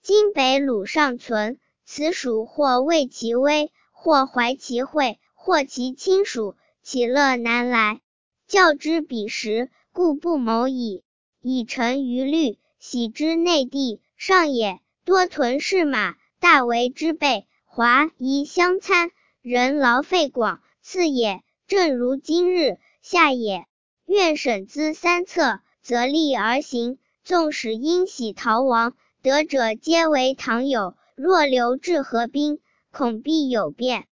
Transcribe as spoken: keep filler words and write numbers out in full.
今北鲁尚存，此属或畏其威，或怀其惠，或其亲属，其乐难来。教之彼时，故不谋矣。以臣于律，徙之内地，上也，多屯士马，大为之备，华夷相参，人劳费广。次也，正如今日。下也，愿审资三策，择利而行。纵使因喜逃亡，得者皆为堂友，若留至河滨，恐必有变。